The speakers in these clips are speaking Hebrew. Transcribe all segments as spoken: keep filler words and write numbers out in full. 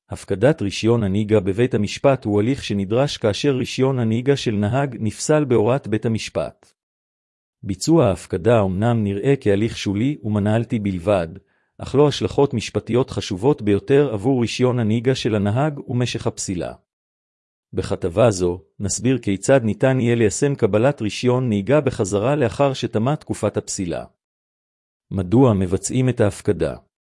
הפקדת רישיון הנהיגה בבית המשפט הוא הליך שנדרש כאשר רישיון הנהיגה של נהג נפסל בהוראת בית המשפט. ביצוע ההפקדה אומנם נראה כהליך שולי ומנהלתי בלבד, אך לו השלכות משפטיות חשובות ביותר עבור רישיון הנהיגה של הנהג ומשך הפסילה. בכתבה זו נסביר כיצד ניתן יהיה ליישם קבלת רישיון נהיגה בחזרה לאחר שתמה תקופת הפסילה. מדוע מבצעים את ההפקדה?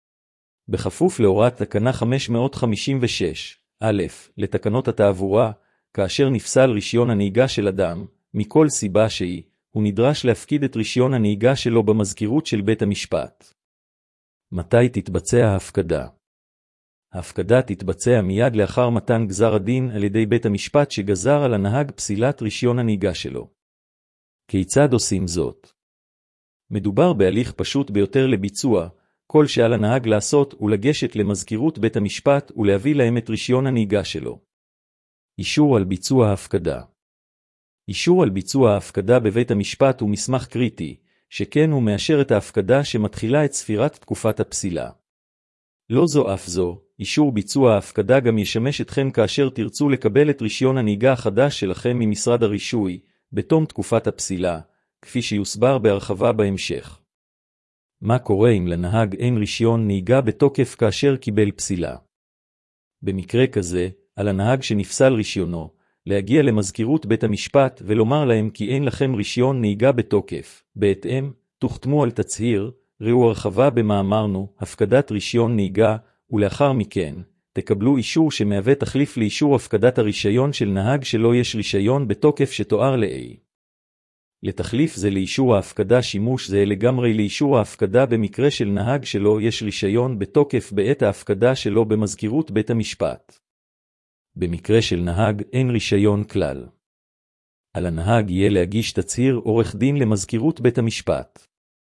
בכפוף להוראת תקנה חמש מאות חמישים ושש א' לתקנות התעבורה, כאשר נפסל רישיון הנהיגה של אדם, מכל סיבה שהיא, הוא נדרש להפקיד את רישיון הנהיגה שלו במזכירות של בית המשפט. מתי תתבצע ההפקדה? ההפקדה תתבצע מיד לאחר מתן גזר הדין על ידי בית המשפט שגזר על הנהג פסילת רישיון הנהיגה שלו. כיצד עושים זאת? מדובר בהליך פשוט ביותר לביצוע, כל שעל הנהג לעשות הוא לגשת למזכירות בית המשפט ולהביא להם את רישיון הנהיגה שלו. אישור על ביצוע ההפקדה. אישור על ביצוע ההפקדה בבית המשפט הוא מסמך קריטי, שכן הוא מאשר את ההפקדה שמתחילה את ספירת תקופת הפסילה. לא זו אף זו, אישור ביצוע ההפקדה גם ישמש אתכם כאשר תרצו לקבל את רישיון הנהיגה החדש שלכם ממשרד הרישוי, בתום תקופת הפסילה, כפי שיוסבר בהרחבה בהמשך. מה קורה אם לנהג אין רישיון נהיגה בתוקף כאשר קיבל פסילה? במקרה כזה, על הנהג שנפסל רישיונו, להגיע למזכירות בית המשפט ולומר להם כי אין לכם רישיון נהיגה בתוקף. בהתאם, תוחתמו על תצהיר, ראו הרחבה במאמרנו, הפקדת רישיון נהיגה, ולאחר מכן, תקבלו אישור שמהווה תחליף לאישור הפקדת הרישיון של נהג שלא יש רישיון בתוקף שתואר לעיל. לתחליף זה לאישור ההפקדה שימוש זה לגמרי לאישור ההפקדה במקרה של נהג שלא יש רישיון בתוקף בעת ההפקדה שלו במזכירות בית המשפט. במקרה של נהג אין רישיון כלל. על הנהג יהיה להגיש תצהיר עורך דין למזכירות בית המשפט.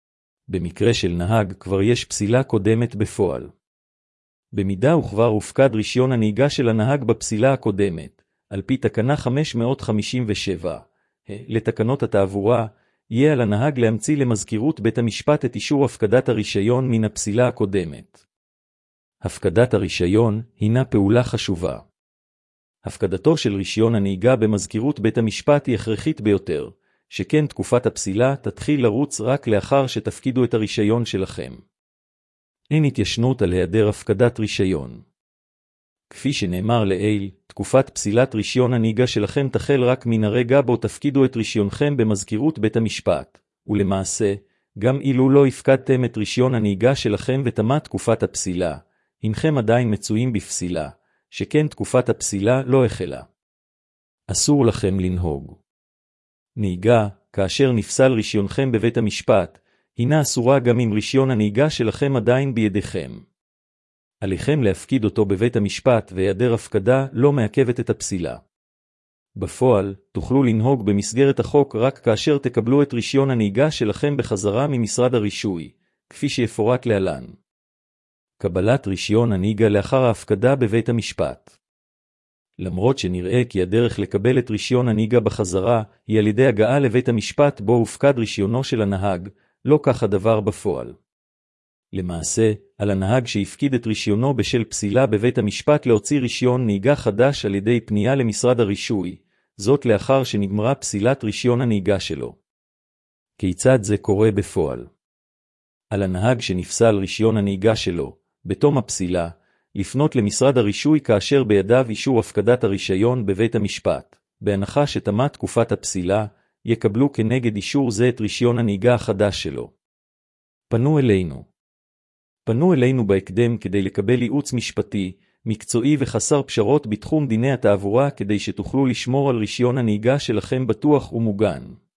במקרה של נהג כבר יש פסילה קודמת בפועל. במידה וכבר הופקד רישיון הנהיגה של הנהג בפסילה הקודמת, על פי תקנה חמש מאות חמישים ושבע, לתקנות התעבורה, יהיה על הנהג להמציא למזכירות בית המשפט את אישור הפקדת הרישיון מן הפסילה הקודמת. הפקדת הרישיון הינה פעולה חשובה. הפקדתו של רישיון הנהיגה במזכירות בית המשפט היא הכרחית ביותר, שכן תקופת הפסילה תתחיל לרוץ רק לאחר שתפקידו את הרישיון שלכם. אין התיישנות על היעדר הפקדת רישיון. כפי שנאמר לעיל, תקופת פסילת רישיון הנהיגה שלכם תחל רק מן הרגע בו תפקידו את רישיונכם במזכירות בית המשפט, ולמעשה, גם אילו לא הפקדתם את רישיון הנהיגה שלכם ותמה תקופת הפסילה, הנכם עדיין מצויים בפסילה, שכן תקופת הפסילה לא החלה. אסור לכם לנהוג. נהיגה, כאשר נפסל רישיונכם בבית המשפט, הינה אסורה גם אם רישיון הנהיגה שלכם עדיין בידיכם. עליכם להפקיד אותו בבית המשפט והיעדר הפקדה לא מעכבת את הפסילה. בפועל, תוכלו לנהוג במסגרת החוק רק כאשר תקבלו את רישיון הנהיגה שלכם בחזרה ממשרד הרישוי, כפי שיפורט להלן. קבלת רישיון הנהיגה לאחר ההפקדה בבית המשפט. למרות שנראה כי הדרך לקבל את רישיון הנהיגה בחזרה היא על ידי הגעה לבית המשפט בו הופקד רישיונו של הנהג, לא כך הדבר בפועל. למעשה, על הנהג שהפקיד את רישיונו בשל פסילה בבית המשפט להוציא רישיון נהיגה חדש על ידי פנייה למשרד הרישוי, זאת לאחר שנגמרה פסילת רישיון הנהיגה שלו. כיצד זה קורה בפועל? על הנהג שנפסל רישיון הנהיגה שלו, בתום הפסילה, לפנות למשרד הרישוי כאשר בידיו אישור הפקדת הרישיון בבית המשפט, בהנחה שתמה תקופת הפסילה, יקבלו כנגד אישור זה את רישיון הנהיגה החדש שלו. פנו אלינו. פנו אלינו בהקדם כדי לקבל ייעוץ משפטי, מקצועי וחסר פשרות בתחום דיני התעבורה כדי שתוכלו לשמור על רישיון הנהיגה שלכם בטוח ומוגן.